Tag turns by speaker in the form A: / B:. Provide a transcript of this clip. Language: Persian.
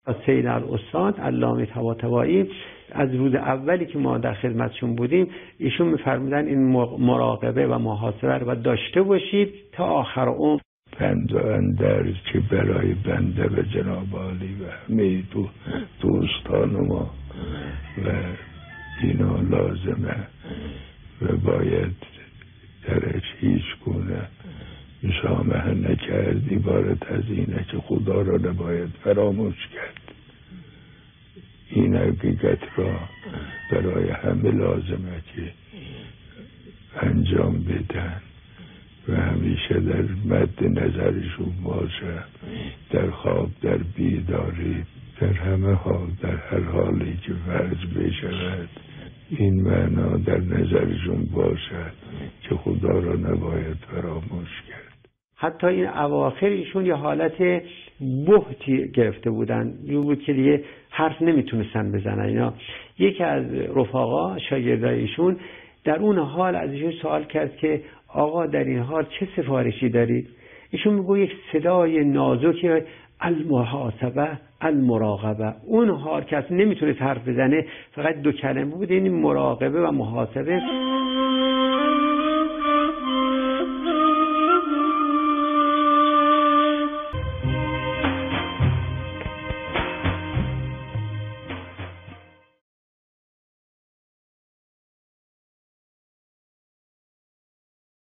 A: سید الاستاد علامه طباطبایی از روز اولی که ما در خدمتشون بودیم ایشون می‌فرمودن این مراقبه و محاسبه رو داشته باشید تا آخر عمر.
B: پند و اندرز که برای بنده به جناب عالی و همه دوستان ما و اینا لازمه و باید درش هیچ گونه مسامحه نکرد. عبارت از اینه که خدا را نباید فراموش کرد. این حقیقت را برای همه لازمه که انجام بدن و همیشه در مد نظرشون باشه، در خواب، در بیداری، در همه حال، در هر حالی که فرض بشود این معنا در نظرشون باشه که خدا را نباید فراموش کرد.
A: حتی این اواخر ایشون یه حالت بهتی گرفته بودن، یه بود که دیگه حرف نمیتونستن بزنن. اینا یکی از رفقا شاگردای ایشون در اون حال از ایشون سوال کرد که آقا در این حال چه سفارشی دارید؟ ایشون میگه یک صدای نازک المحاسبه المراقبه. اون حال که اصلا نمیتونه حرف بزنه، فقط دو کلمه بود، این مراقبه و محاسبه.